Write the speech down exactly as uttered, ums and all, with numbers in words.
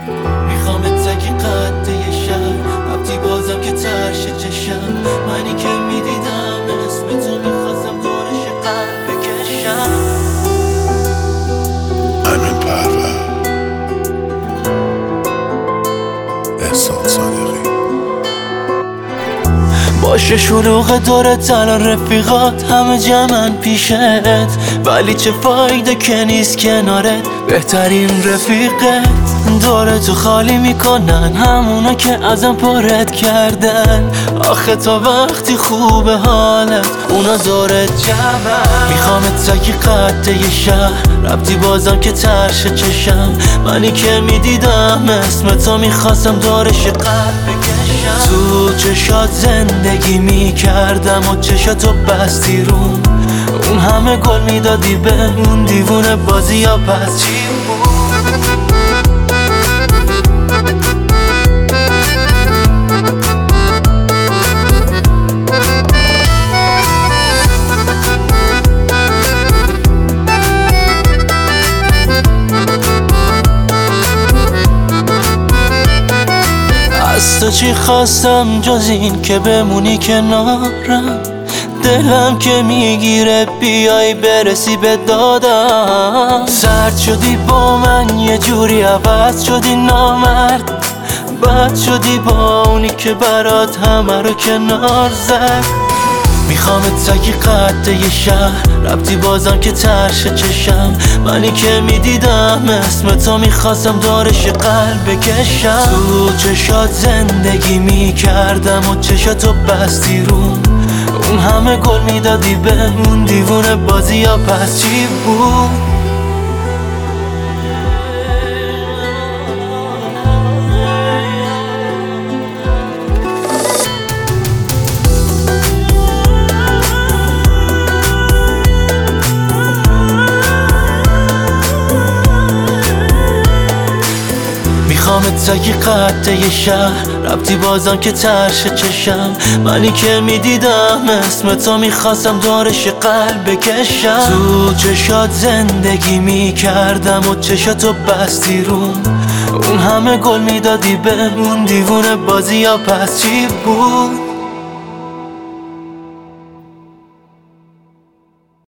میخوام تکی قد یه شهر ربطی بازم که ترش چشم منی که میدیدم اسم تو میخواستم دورش قلب بکشم. امین پرور، احسان صادقی. باشه شلوغ دورت الان رفیقات همه جمعن پیشت، ولی چه فایده که نیست کنارت بهترین رفیقت. دورتو خالی میکنن همونا که ازم پرت کردن، آخه تا وقتی خوبه حالت اونا دورت جمعن. میخوامت تکی قد یه شهر ربطی بازم که ترش چشم منی که میدیدم اسم تو میخواستم دورش قلب بکشم. تو چشات زندگی میکردم و چشاتو بستی روم، اون همه گل میدادی به اون دیوونه بازی یا پس چی بود؟ از تو چی خواستم جز این که بمونی کنارم، دلم که میگیره بیای برسی به دادم. سرد شدی با من یه جوری عوض شدی نامرد، بد شدی با اونی که برات همه رو کنار زد. میخوامت تکی قد یه شهر ربطی بازم که ترش چشم منی که میدیدم اسم تو میخواستم دورش قلب بکشم. تو چشات زندگی میکردم و چشاتو بستی روم، اون همه گل میدادی به اون دیوونه بازی یا پس چی بود؟ میخوامت تکی قد یه شهر ربطی بازم که ترش چشم منی که میدیدم اسم تو میخواستم دورش قلب بکشم. تو چشات زندگی میکردم و چشاتو بستی روم، اون همه گل میدادی به اون دیوونه بازی یا پس چی بود؟